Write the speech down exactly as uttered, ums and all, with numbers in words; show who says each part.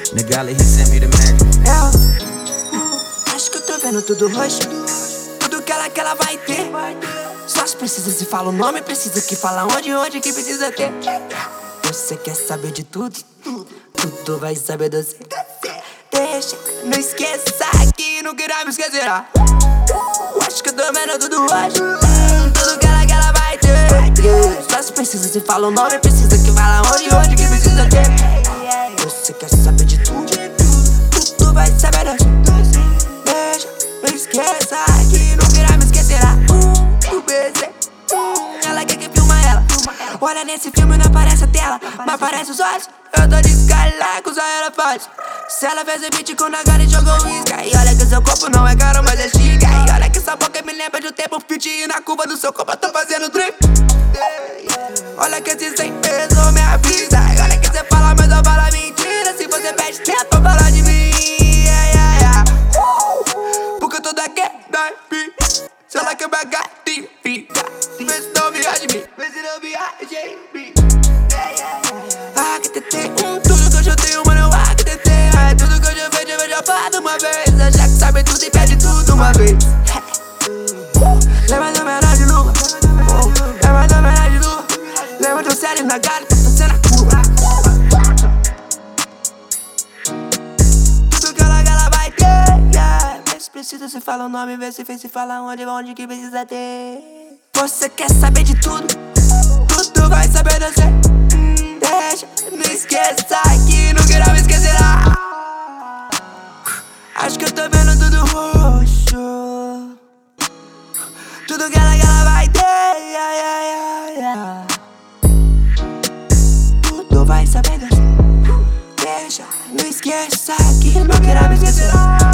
Speaker 1: Nigga, he sent me the magic.
Speaker 2: Eu acho que eu tô vendo tudo roxo. Tudo que ela, que ela vai ter. Só se precisa se fala o nome, precisa que fala onde, onde que precisa ter. Você quer saber de tudo? Tudo vai saber de você. Deixa, não esqueça que nunca irá me esquecerá. Acho que eu tô vendo tudo roxo. Tudo que ela, que ela vai ter. Só se precisa se fala o nome, precisa que fala onde, onde que precisa ter. Você quer saber de tudo? Tudo vai saber de você. Deixa, não esqueça que nunca irá me esquecerá. O B C, ela quer que filma ela. Olha nesse filme não aparece a tela, mas aparece os olhos. Eu tô de calaco, só ela faz. Se ela fez o beat com a cara e jogou isca. E olha que seu corpo não é caro, mas é chica. E olha que essa boca me lembra de um tempo fit. E na curva do seu corpo eu tô fazendo drip. Olha que esse cem pesos me avisa. E olha que você fala, mas eu falo mentira. Se você perde tempo pra falar de mim, yeah, yeah, yeah. Uh, porque eu tô daqui, daqui. Se ela quer pegar, tem fica. Vê se não viaja de mim, vê se não viaja de mim. Ah, que tem um, tudo que eu já tenho, mano, eu ah, que tem. É tudo que eu já vejo, eu vejo a fada uma vez. Já que sabe tudo e pede tudo uma vez. Lembra do menor de lua, lembra do menor de lua. Lembra do sério na galha, tá fazendo a curva. Tudo que ela, que ela vai ter, yeah. Vê se precisa, se fala o nome, vê se fez, se fala onde, onde que precisa ter. Você quer saber de tudo, tudo vai saber de você. hum, Deixa, não esqueça que nunca irá me esquecerá. Acho que eu tô vendo tudo roxo. Tudo que ela, que ela vai ter, yeah, yeah, yeah, yeah. Tudo vai saber de você. Deixa, não esqueça que nunca irá me esquecerá.